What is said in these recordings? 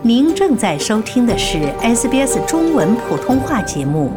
您正在收听的是 SBS 中文普通话节目。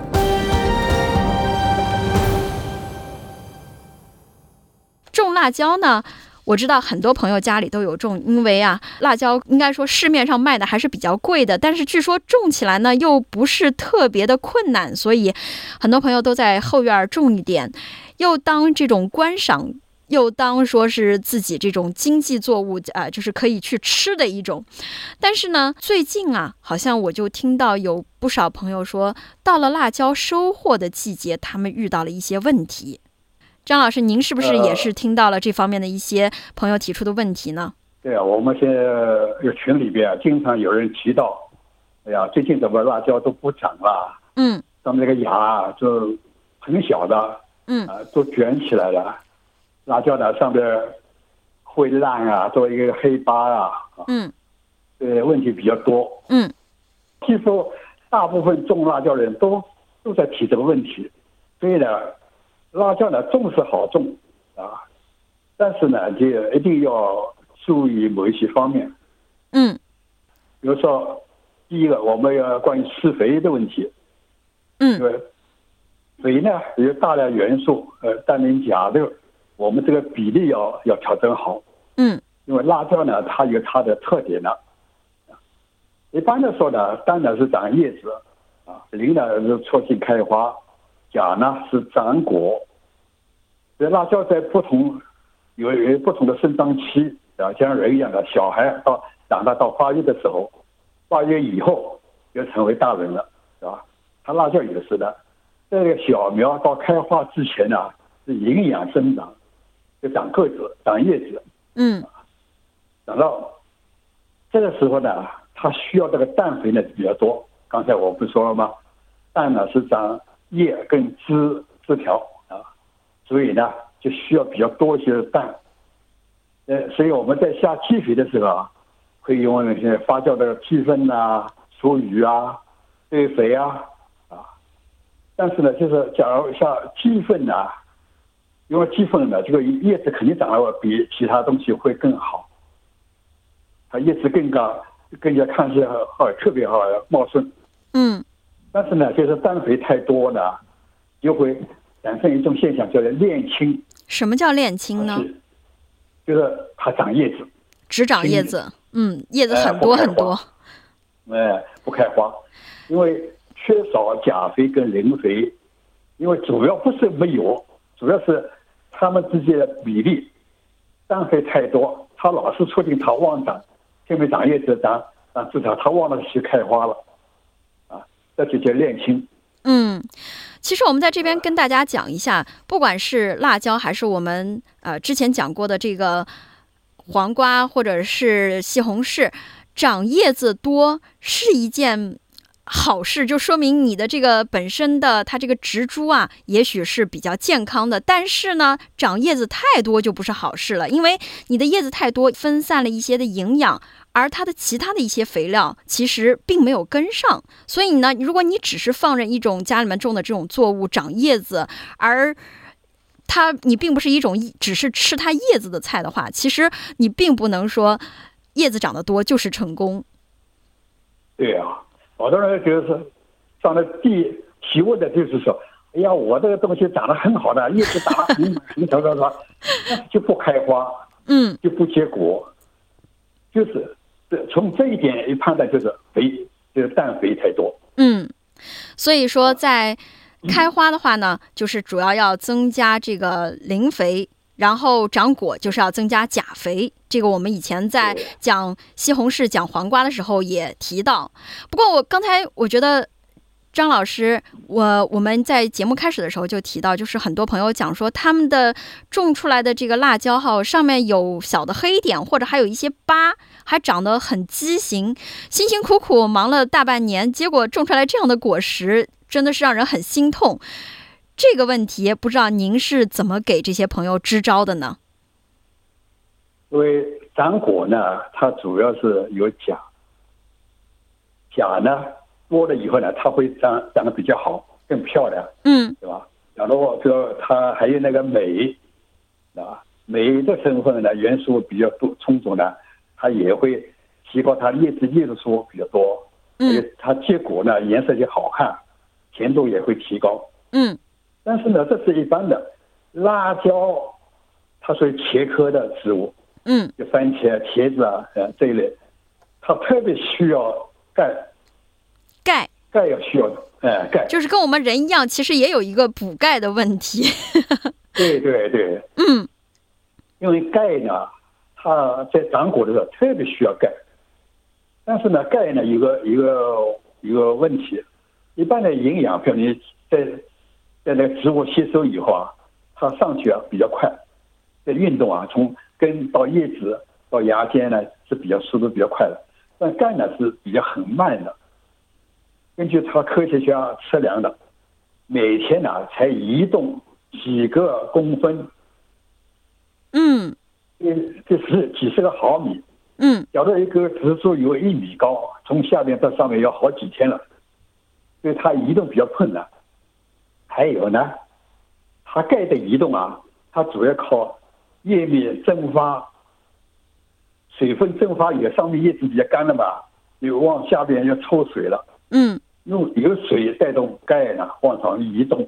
种辣椒呢，我知道很多朋友家里都有种，因为辣椒应该说市面上卖的还是比较贵的，但是据说种起来呢又不是特别的困难，所以很多朋友都在后院种一点，又当这种观赏，又当说是自己这种经济作物就是可以去吃的一种。但是呢，最近好像我就听到有不少朋友说，到了辣椒收获的季节，他们遇到了一些问题。张老师，您是不是也是听到了这方面的一些朋友提出的问题呢？ 对啊，我们现在群里边经常有人提到，哎呀，最近怎么辣椒都不长了？上面那个芽就很小的，都卷起来了。辣椒呢上边会烂做一个黑疤问题比较多。据说大部分种辣椒人都在提这个问题，所以呢。辣椒呢种是好种但是呢就一定要注意某一些方面。比如说第一个我们要关于施肥的问题。因为肥呢有大量元素氮磷钾的，我们这个比例要调整好。因为辣椒呢它有它的特点呢。一般的说呢，氮呢是长叶子磷呢是促进开花，钾呢是长果。这辣椒在有不同的生长期像人一样的，小孩长大到发育的时候，发育以后就成为大人了，是吧？它辣椒也是的，这个小苗到开花之前呢是营养生长，就长个子长叶子。长到这个时候呢，它需要这个氮肥呢比较多。刚才我不说了吗？氮呢是长叶跟枝条所以呢就需要比较多一些的氮。所以我们在下基肥的时候会用那些发酵的鸡粪厨余堆肥但是呢就是假如像鸡粪因为鸡粪呢这个叶子肯定长得比其他东西会更好，它叶子更高，更加看起来好，特别好茂盛。但是呢就是氮肥太多呢就会产生一种现象叫做链青。 什么叫链青呢？ 就是它长叶子， 只长叶子。叶子很多很多。 不开花，因为缺少钾肥跟磷肥。因为主要不是没有，主要是它们之间的比例，氮肥太多，它老是促进它旺长，前面长叶子长枝条，它忘了去开花了这就叫链青。 其实我们在这边跟大家讲一下，不管是辣椒还是我们之前讲过的这个黄瓜或者是西红柿，长叶子多是一件好事，就说明你的这个本身的它这个植株也许是比较健康的。但是呢，长叶子太多就不是好事了，因为你的叶子太多，分散了一些的营养，而它的其他的一些肥料其实并没有跟上。所以呢，如果你只是放任一种家里面种的这种作物长叶子，而你并不是一种只是吃它叶子的菜的话，其实你并不能说叶子长得多就是成功。 对好多人就是上了提问的就是说，哎呀，我这个东西长得很好的，叶子长得很长，就不开花，就不结果，就是从这一点一判断就是氮肥太多。 所以说在开花的话呢，就是主要增加这个磷肥，然后长果就是要增加钾肥。这个我们以前在讲西红柿讲黄瓜的时候也提到。不过刚才我觉得张老师我们在节目开始的时候就提到，就是很多朋友讲说他们的种出来的这个辣椒上面有小的黑点，或者还有一些疤，还长得很畸形，辛辛苦苦忙了大半年，结果种出来这样的果实，真的是让人很心痛。这个问题不知道您是怎么给这些朋友支招的呢？ 因为长果呢它主要是有钾呢多了以后呢，它会长得比较好，更漂亮，对吧？然后它还有那个镁，镁的成分呢元素比较多充足呢，它也会提高它叶子叶素比较多，它结果呢颜色就好看，甜度也会提高。但是呢，这是一般的。辣椒它属于茄科的植物，就番茄、茄子啊，这一类，它特别需要钙要需要钙， 就是跟我们人一样，其实也有一个补钙的问题。 对，因为钙呢，它在长果的时候特别需要钙，但是呢，钙呢有个问题，一般的营养，比如你在那个植物吸收以后啊，它上去比较快，在运动啊，从根到叶子到芽尖呢是速度比较快的，但钙呢是比较很慢的。根据他科学家测量的，每天呢才移动几个公分，这是几十个毫米，假如一棵植树有1米高，从下面到上面要好几天了，所以它移动比较困难。还有呢，它钙的移动啊，它主要靠叶面蒸发，水分蒸发以后，上面叶子比较干了嘛，又往下边要抽水了，用有水带动钙呢往上移动，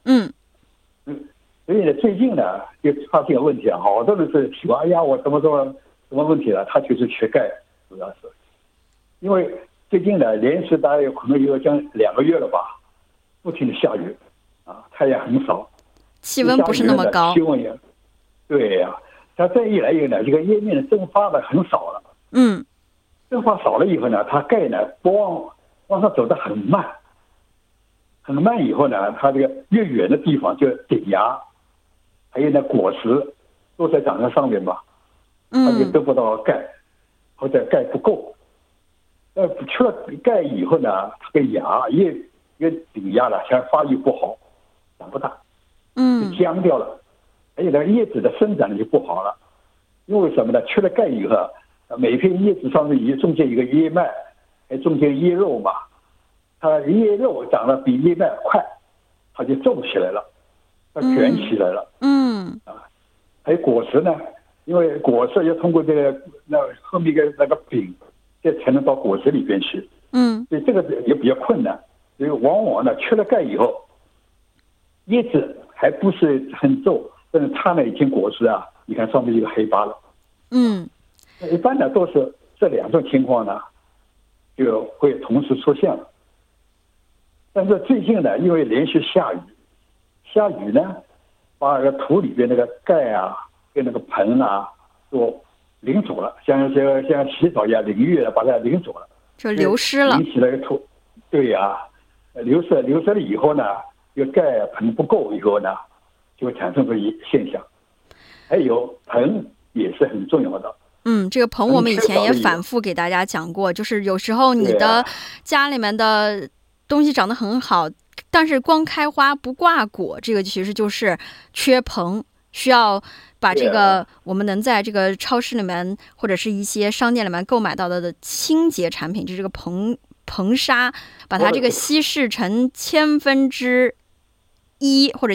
所以呢，最近呢就发现问题啊，好多人是说，哎呀，我什么问题了？他就是缺钙，主要是因为最近呢连续大概可能有将2个月了吧，不停的下雨啊，太阳很少， 气温不是那么高， 气温也对呀，它这一来以后呢，这个叶面的蒸发的很少了，蒸发少了以后呢，它钙呢往上走得很慢以后呢，它这个越远的地方就顶芽，还有呢果实都在长在上面嘛，它就得不到钙，或者钙不够。缺了钙以后呢，它的芽叶顶芽了，像发育不好，长不大，就僵掉了。还有那个叶子的生长就不好了，因为什么呢？缺了钙以后，每片叶子上面中间有一个叶脉，还中间叶肉嘛，它叶肉长得比叶脉快，它就皱起来了，它卷起来了。还有果实呢，因为果实要通过后面那个柄，这才能到果实里边去。所以这个也比较困难。所以往往呢，缺了钙以后，叶子还不是很皱，但是它呢已经果实啊，你看上面一个黑疤了。一般呢都是这2种情况呢，就会同时出现了。但是最近呢，因为连续下雨呢，把那个土里边那个钙啊跟那个硼啊都淋走了，像洗澡一样淋浴了，把它淋走了， 就流失了。 引起了土，对呀，流失了以后呢，这个钙硼不够以后呢，就会产生这一现象。还有硼也是很重要的。 这个硼我们以前也反复给大家讲过，就是有时候你的家里面的东西长得很好，但是光开花不挂果，这个其实就是缺硼，需要把这个我们能在这个超市里面或者是一些商店里面购买到的清洁产品，就是这个硼砂，把它这个稀释成1/1000或者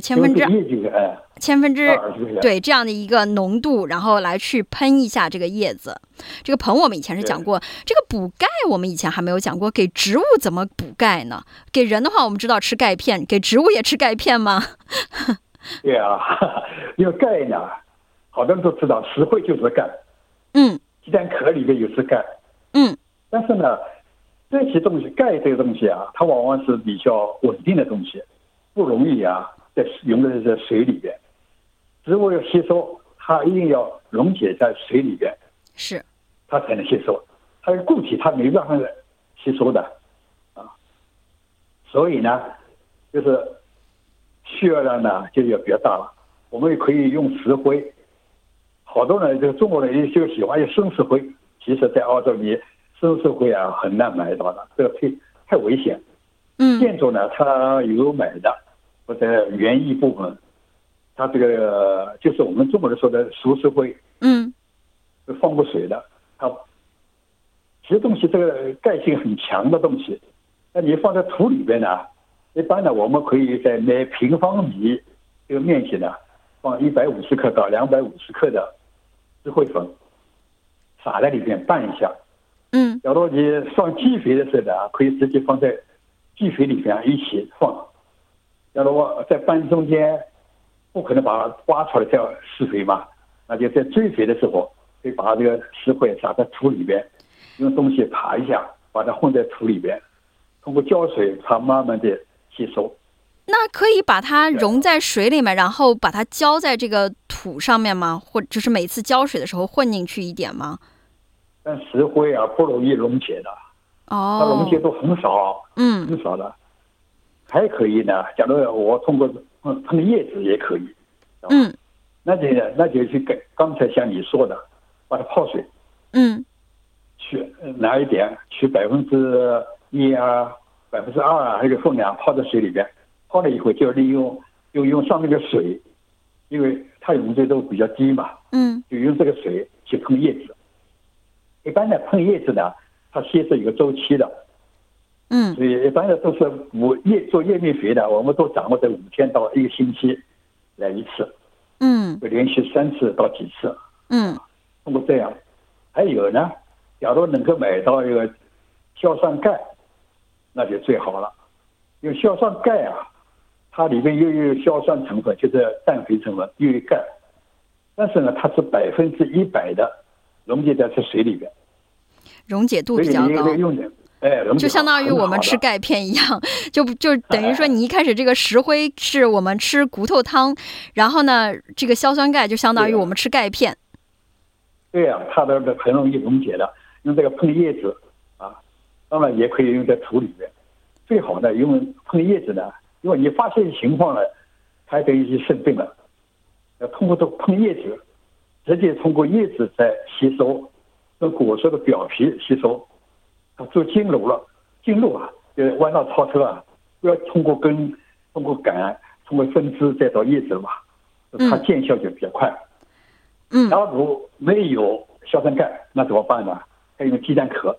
1/1000对这样的一个浓度，然后来去喷一下这个叶子。这个硼我们以前是讲过，这个补钙我们以前还没有讲过。给植物怎么补钙呢？给人的话，我们知道吃钙片，给植物也吃钙片吗？ 对啊，因为钙呢，好多人都知道，石灰就是钙。鸡蛋壳里面有是钙。但是呢，这些东西，钙这个东西啊，它往往是比较稳定的东西，不容易啊，溶在水里边。植物要吸收，它一定要溶解在水里边， 是， 它才能吸收。它是固体，它没办法吸收的啊。所以呢，就是需要量呢就要比较大了。我们也可以用石灰，好多人这个中国人就喜欢用生石灰，其实在澳洲你生石灰啊很难买到的，这个太危险。建筑呢，它有买的，或者园艺部分，它这个就是我们中国人说的熟石灰，放过水的。它其实东西这个钙性很强的东西，那你放在土里边呢，一般呢我们可以在每平方米这个面积呢放150克到250克的石灰粉，撒在里边拌一下， 假如你放基肥的时候呢，可以直接放在基肥里边一起放。假如我在班中间不可能把它挖出来再施肥嘛，那就在追肥的时候，可以把这个石灰撒在土里边，用东西爬一下，把它混在土里边，通过浇水，它慢慢的吸收。 那可以把它溶在水里面，然后把它浇在这个土上面吗？或者就是每次浇水的时候混进去一点吗？ 但石灰啊不容易溶解的，它溶解都很少，很少的。还可以呢，假如我通过喷叶子也可以，那就去刚才像你说的，把它泡水，去拿一点，取1%啊、2%啊这个分量泡在水里边，泡了以后就用上面的水，因为它溶解度比较低嘛，就用这个水去喷叶子。一般的喷叶子呢，它先是有个周期的，所以一般的都是做叶面肥的，我们都掌握在5天到1个星期来一次，会连续3次到几次，通过这样。还有呢，假如能够买到一个硝酸钙，那就最好了。因为硝酸钙啊，它里面又有硝酸成分，就是氮肥成分，又有钙，但是呢，它是100%的溶解在这水里边， 溶解度比较高，就相当于我们吃钙片一样，就等于说你一开始这个石灰是我们吃骨头汤，然后呢，这个硝酸钙就相当于我们吃钙片。 对呀，它的很容易溶解的，用这个喷叶子啊，当然也可以用在土里边。最好的用喷叶子呢，因为你发现情况了，还等于生病了，要通过这喷叶子，直接通过叶子在吸收，跟果实的表皮吸收，它做经路了。经路啊，就是弯道超车啊，不要通过根、通过杆、通过分支再到叶子嘛，它见效就比较快。假如没有硝酸钙，那怎么办呢？可以用鸡蛋壳。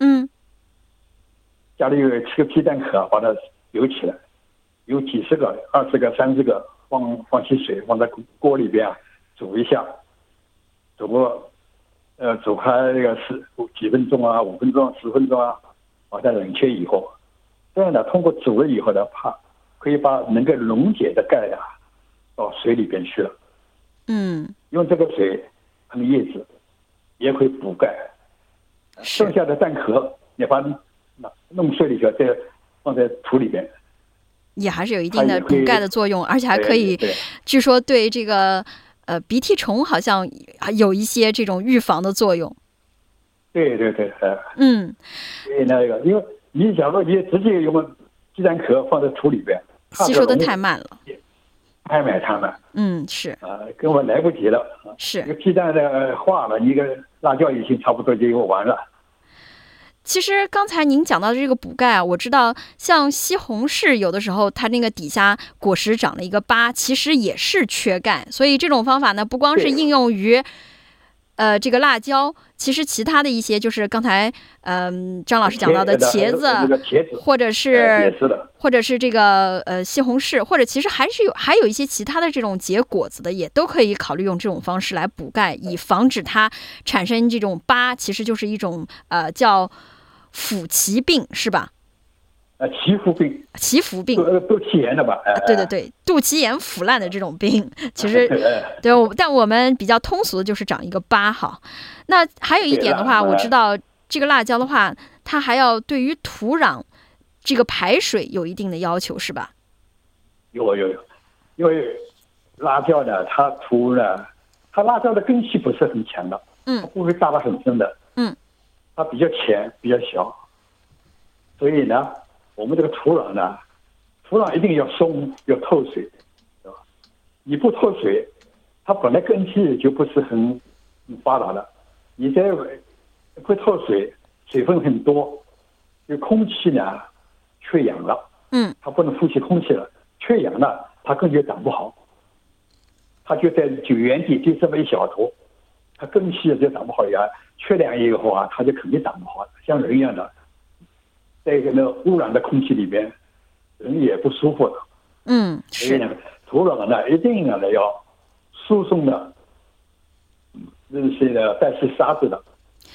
家里有7个鸡蛋壳，把它留起来，有几十个、20个、30个，放起水，放在锅里边煮一下，煮开这个几分钟啊、5分钟、10分钟啊，把它冷却以后，这样呢，通过煮了以后呢，可以把能够溶解的钙啊到水里边去了。用这个水喷叶子也可以补钙，剩下的蛋壳也把它弄碎了以后再放在土里边， 也还是有一定的补钙的作用，而且还可以，据说对这个鼻涕虫好像有一些这种预防的作用。 对，所以那个，因为你假如你直接用鸡蛋壳放在土里边， 吸收的太慢了。 太慢。 是根本来不及了。 是， 这个鸡蛋的化了，一个辣椒已经差不多就用完了。 其实刚才您讲到的这个补钙啊，我知道像西红柿有的时候它那个底下果实长了一个疤，其实也是缺钙，所以这种方法呢，不光是应用于这个辣椒，其实其他的一些就是刚才张老师讲到的茄子，或者是这个西红柿，或者其实还有一些其他的这种结果子的，也都可以考虑用这种方式来补钙，以防止它产生这种疤，其实就是一种叫腐脐病，是吧？ 脐腐病，肚脐炎的吧？ 对，肚脐炎腐烂的这种病，其实对，但我们比较通俗的就是长一个疤哈。那还有一点的话，我知道这个辣椒的话，它还要对于土壤这个排水有一定的要求，是吧？ 有，因为辣椒呢，它辣椒的根系不是很强的，它不会扎得很深的，它比较浅，比较小，所以呢。我们这个土壤一定要松，要透水，对吧？你不透水，它本来根系就不是很发达的，你再不透水，水分很多，就空气呢缺氧了，它不能呼吸空气了，缺氧了，它根就长不好，它就在原地就这么一小坨，它根系就长不好呀，缺氧以后啊，它就肯定长不好，像人一样的。在一个那污染的空气里边，人也不舒服的。所以呢，土壤呢一定要输送的那些的代谢沙子的。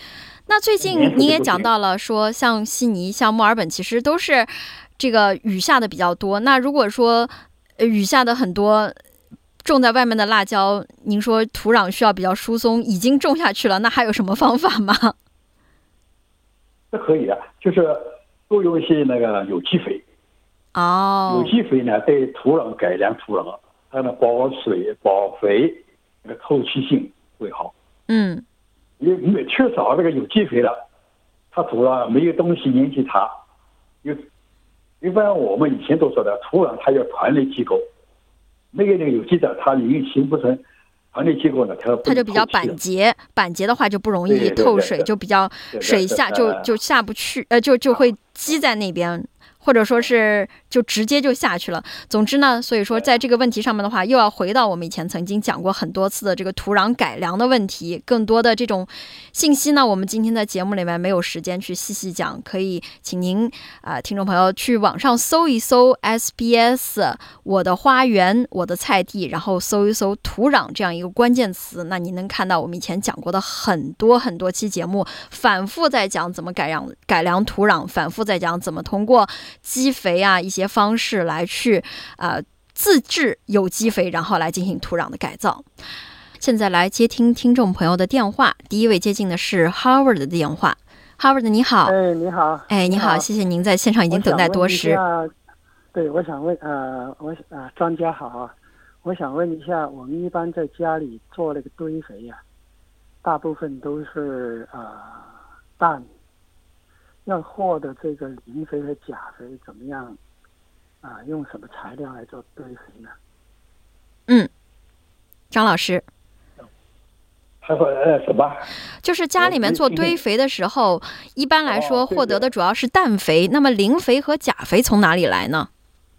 那最近你也讲到了说，像悉尼、像墨尔本，其实都是这个雨下的比较多。那如果说雨下的很多，种在外面的辣椒，您说土壤需要比较疏松，已经种下去了，那还有什么方法吗？ 这可以啊，就是多用一些那个有机肥。有机肥呢，对土壤改良土壤，它的保水、保肥，那个透气性会好。因为缺少这个有机肥了，它土壤没有东西引起它。一般我们以前都说的，土壤它要团队结构，没有那个有机的，它形不成团队结构呢，它就比较板结，板结的话就不容易透水，就比较水下就下不去，就会积在那边。或者说是就直接就下去了。总之呢，所以说在这个问题上面的话，又要回到我们以前曾经讲过很多次的这个土壤改良的问题。更多的这种信息呢，我们今天在节目里面没有时间去细细讲，可以请您听众朋友去网上搜一搜 SBS 我的花园我的菜地，然后搜一搜土壤这样一个关键词，那您能看到我们以前讲过的很多很多期节目，反复在讲怎么改良土壤，反复在讲怎么通过基肥啊一些方式来去自制有机肥，然后来进行土壤的改造。现在来接听听众朋友的电话，第一位接进的是 Howard 的电话。Howard 你好。 你好。 你好，谢谢您在线上已经等待多时。 对，我想问专家好啊，我想问一下，我们一般在家里做那个堆肥啊，大部分都是氮。要获得这个磷肥和钾肥怎么样用什么材料来做堆肥呢？ 张老师， 他说什么？ 就是家里面做堆肥的时候，一般来说获得的主要是氮肥，那么磷肥和钾肥从哪里来呢？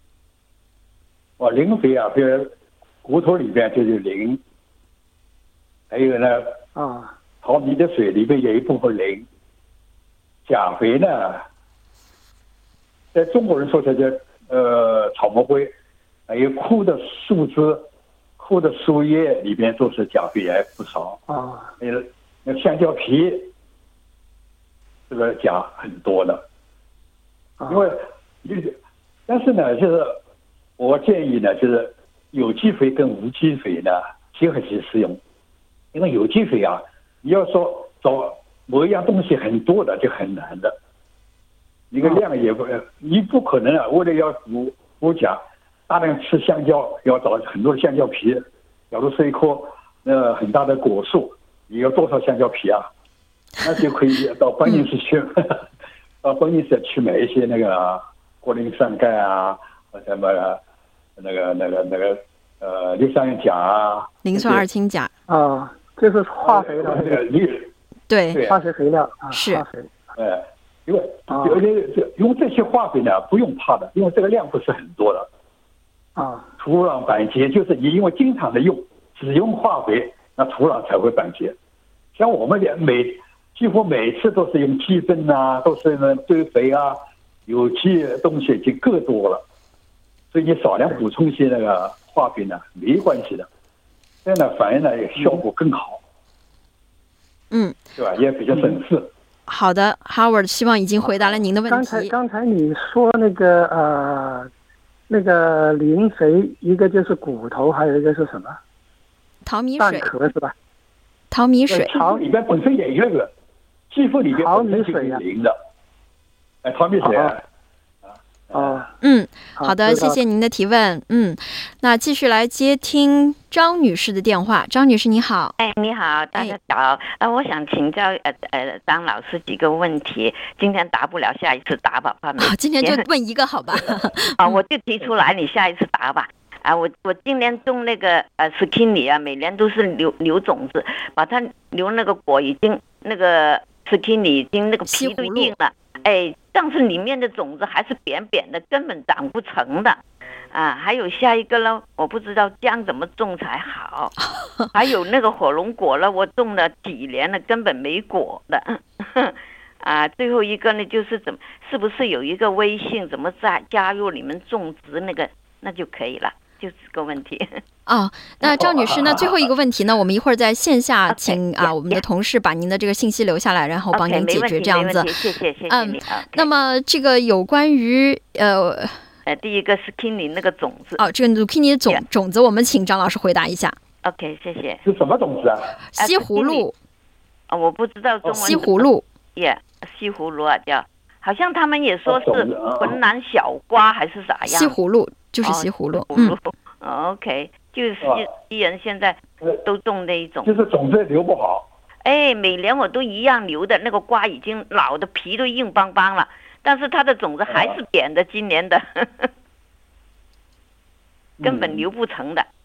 磷肥啊，比如骨头里边就是磷，还有呢淘米的水里面有一部分磷。钾肥呢，在中国人说它叫草木灰，还有枯的树枝、枯的树叶里边都是钾肥也不少还有那香蕉皮，这个钾很多的。因为但是呢，就是我建议呢，就是有机肥跟无机肥呢结合起使用。因为有机肥啊，你要说找某一样东西很多的就很难的，一个量也你不可能为了要补钾，大量吃香蕉，要找很多的香蕉皮。假如是一棵很大的果树，你要多少香蕉皮啊？那就可以到搬运市去，到搬运市去买一些那个过磷酸钙啊，什么那个硫酸钾啊， 磷酸二氢钾这是化肥的对， 化学肥料是。 因为用这些化肥呢不用怕的，因为这个量不是很多的土壤板结就是你因为经常的只用化肥，那土壤才会板结。像我们几乎每次都是用鸡粪啊，都是堆肥啊，有机东西已经够多了，所以你少量补充一些那个化肥呢没关系的，这样呢反而呢效果更好。对吧？也比较省事。 好的 ，Howard， 希望已经回答了您的问题。 刚才你说那个磷肥，一个就是骨头，还有一个是什么？ 淘米水。 蛋壳是吧？ 淘米水。 淘里边本身也有个，鸡粪里边淘米水有磷的。淘米水好的，谢谢您的提问。那继续来接听张女士的电话。张女士你好。 你好，大家早。我想请教张老师几个问题，今天答不了，下一次答吧。 今天就问一个好吧？ 我就提出来，你下一次答吧。我今年种那个skinny 啊，每年都是留种子，把它留那个果已经那个 skinny 已经那个皮都硬了，但是里面的种子还是扁扁的，根本长不成的。还有下一个呢，我不知道姜怎么种才好。还有那个火龙果了，我种了几年了，根本没果的。最后一个呢，就是是不是有一个微信，怎么加入你们种植那个，那就可以了。 就这个问题。 那赵女士，那最后一个问题呢，我们一会儿在线下请我们的同事把您的这个信息留下来，然后帮您解决这样子。 谢谢你。 那么这个有关于第一个是 zucchini 那个种子。 这个 zucchini 的种子，我们请张老师回答一下。 OK， 谢谢。 是什么种子啊？ 西葫芦。 我不知道中文。 西葫芦。 西葫芦啊，叫。好像他们也说是浑南小瓜还是啥样？ 西葫芦就是西葫芦。 OK， 就是西人现在都种那一种。 就是种子留不好。 每年我都一样留的，那个瓜已经老的皮都硬邦邦了，但是它的种子还是扁的，今年的根本留不成的。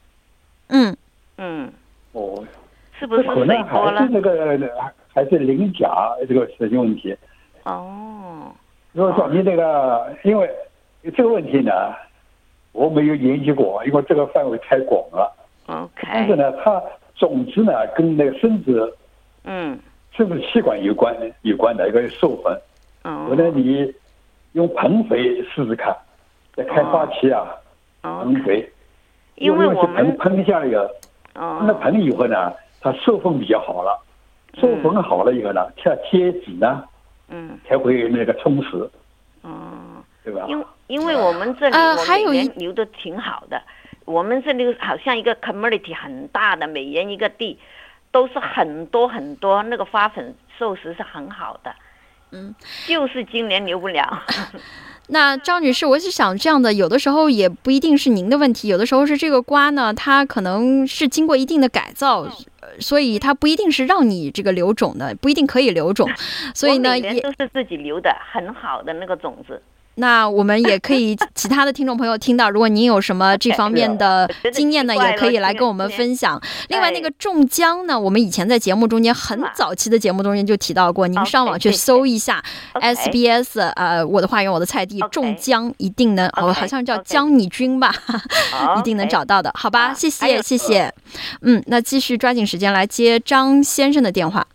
是不是水多了？ 那个还是磷钾这个是问题。如果说你这个，因为这个问题呢，我没有研究过，因为这个范围太广了。但是呢，它种子呢跟那个生殖气管有关的一个授粉。我呢，你用盆肥试试看，在开发期盆肥， 因为我们喷下以后，那盆以后呢，它授粉比较好了，授粉好了以后呢，它接籽呢。才会那个充实，对吧？ 因为我们这里还有一留的挺好的，我们这里好像一个 community 很大的，每人一个地，都是很多很多，那个花粉授时是很好的，就是今年留不了。 那张女士，我是想这样的，有的时候也不一定是您的问题，有的时候是这个瓜呢，它可能是经过一定的改造，所以它不一定是让你这个留种的，不一定可以留种，所以呢， 我每年都是自己留的，很好的那个种子。 那我们也可以，其他的听众朋友听到，如果您有什么这方面的经验呢，也可以来跟我们分享。另外，那个种姜呢，我们以前在节目中间很早期的节目中间就提到过，您上网去搜一下 SBS 我的花园我的菜地种姜，一定能好像叫姜拟菌吧，一定能找到的，好吧？谢谢。那继续抓紧时间来接张先生的电话。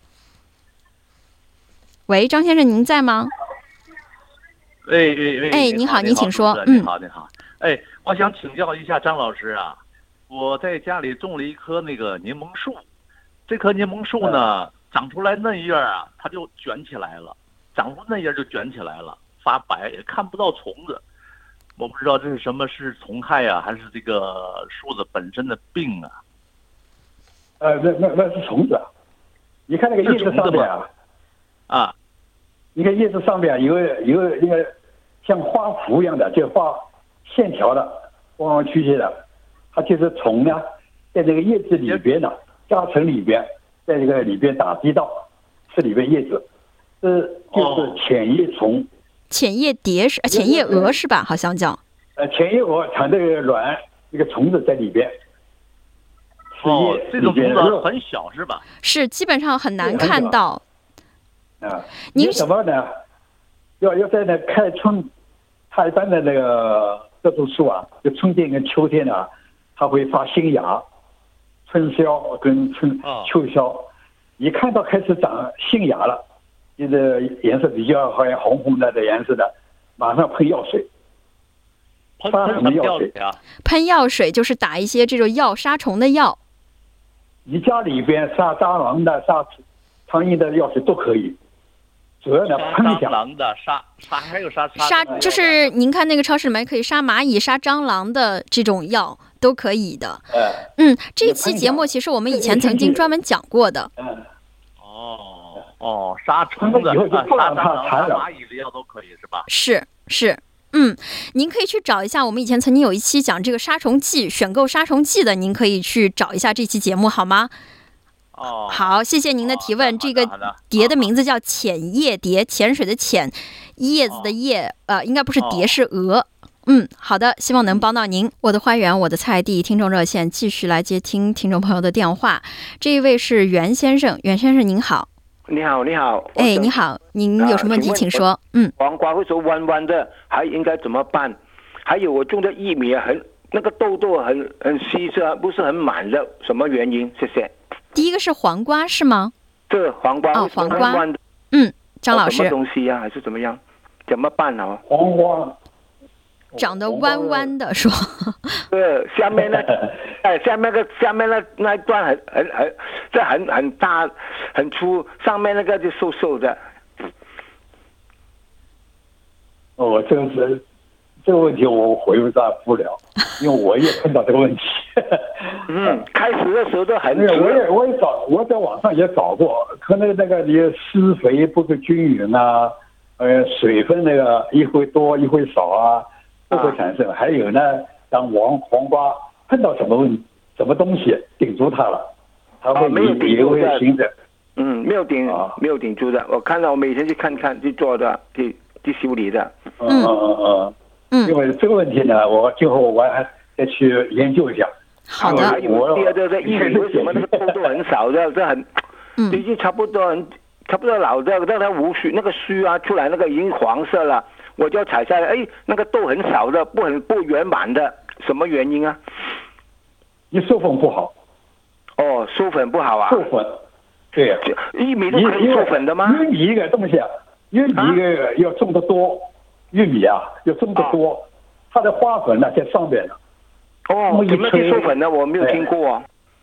喂，张先生，您在吗？你好，您请说。 你好。我想请教一下张老师啊，我在家里种了一棵那个柠檬树，这棵柠檬树呢，长出来嫩叶啊，它就卷起来了，长出嫩叶就卷起来了，发白，也看不到虫子。我不知道这是什么，是虫害啊，还是这个树的本身的病啊？ 那是虫子。你看那个叶子上面你看叶子上面有一个像花符一样的，就画线条的，弯弯曲曲的，它就是虫呢，在这个叶子里边呢，夹层里边，在这个里边打地道，是里边叶子，这就是浅叶虫。 浅叶蝶是浅叶蛾是吧？好像叫。 浅叶蛾产这个卵，这个虫子在里边。 这种虫子很小是吧？ 是，基本上很难看到。 您什么呢？要在那开春，它一般的那个这种树就春天跟秋天它会发新芽，春宵跟秋宵，一看到开始长新芽了，就是颜色比较好像红红的颜色的，马上喷药水。 喷什么药水啊？ 喷药水就是打一些这种药，杀虫的药。 你家里边杀蟑螂的、杀苍蝇的药水都可以。主要呢，喷一下。 蟑螂的还有杀， 就是您看那个超市里面可以杀蚂蚁、杀蟑螂的这种药都可以的。这期节目其实我们以前曾经专门讲过的。 杀虫的、 以后就不让它杀蚂蚁的药都可以是吧？ 是。您可以去找一下，我们以前曾经有一期讲这个杀虫剂，选购杀虫剂的，您可以去找一下这期节目好吗？好，谢谢您的提问。这个蝶的名字叫浅叶蝶，浅水的浅，叶子的叶，应该不是蝶，是蛾。好的，希望能帮到您。我的花园，我的菜地，听众热线继续来接听听众朋友的电话。这一位是袁先生，袁先生您好。 你好。 你好，您有什么问题请说。 黄瓜会说弯弯的，还应该怎么办？还有我种的玉米那个豆豆很稀疏，不是很满的，什么原因？谢谢。 第一个是黄瓜是吗？ 对，黄瓜。 黄瓜。张老师。 什么东西还是怎么样？怎么办啊？ 黄长得弯弯的，说。 对，下面那一段很大很粗，上面那个就瘦瘦的。 哦，这个问题我回答不了，因为我也碰到这个问题。 开始的时候都很。 我在网上也找过，可能那个你施肥不够均匀啊，水分那个一会多一会少啊，都会产生。还有呢，像黄瓜碰到什么东西顶住它了，它会也会形成。 没有顶住的。我看到我每天去看去做的，去修理的。因为这个问题呢，我今后我还再去研究一下。 好的。 还有第二个，玉米为什么那个痘痘很少的？这很，已经差不多老的，让它无须那个须啊出来，那个已经黄色了，我就采下来，那个痘很少的，不圆满的，什么原因啊？ 你授粉不好。 哦，授粉不好啊。 授粉，对。 玉米都可以授粉的吗？ 玉米一个东西啊，玉米一个要种得多，玉米啊要种得多，它的花粉呢在上面呢。 怎么去授粉呢？我没有听过。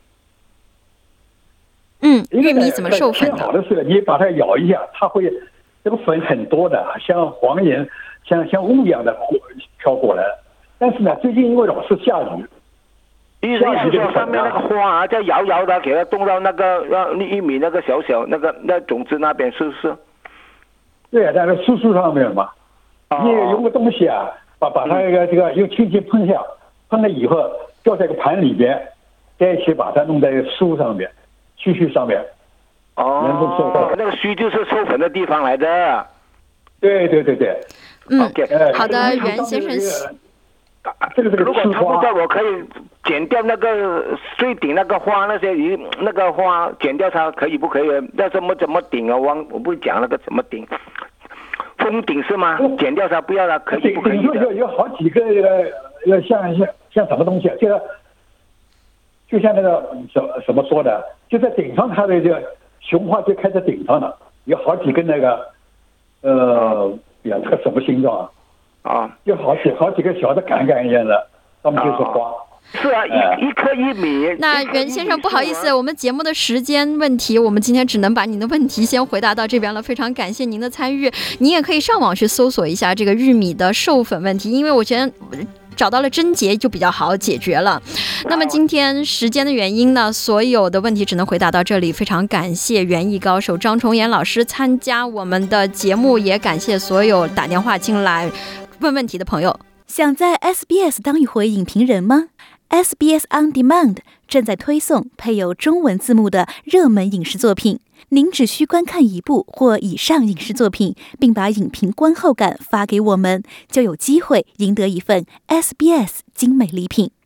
玉米怎么授粉的？ 好的是你把它咬一下，它会这个粉很多的，像黄盐，像雾一样的飘过来。但是呢，最近因为老是下雨， 意思是说上面那个花啊，再摇摇的给它动到那个让玉米那个小那种子那边，是不是？ 对啊，在那树上面嘛。你用个东西啊，把它这个又轻轻喷下。喷了以后掉在个盘里边，再一起把它弄在树上面、须上面。 那个须就是授粉的地方来的。 对。 好的，袁先生。 如果差不多，我可以剪掉那个最顶那个花，那个花剪掉它，可以不可以？那怎么顶啊？我不讲那个怎么顶。封顶是吗？剪掉它不要它，可以不可以？ 有好几个像什么东西啊？就像那个怎么说的？就在顶上，它的这个雄花就开在顶上了，有好几根那个这个什么形状啊？有好几个小的杆一样的，上面就是花。 是啊，一颗玉米。 那袁先生，不好意思，我们节目的时间问题，我们今天只能把您的问题先回答到这边了。非常感谢您的参与，您也可以上网去搜索一下这个玉米的授粉问题，因为我觉得找到了症结就比较好解决了。那么今天时间的原因呢，所有的问题只能回答到这里。非常感谢园艺高手张崇岩老师参加我们的节目，也感谢所有打电话进来问问题的朋友。 想在 SBS 当一回影评人吗？ SBS On Demand 正在推送配有中文字幕的热门影视作品，您只需观看一部或以上影视作品，并把影评观后感发给我们，就有机会赢得一份 SBS 精美礼品。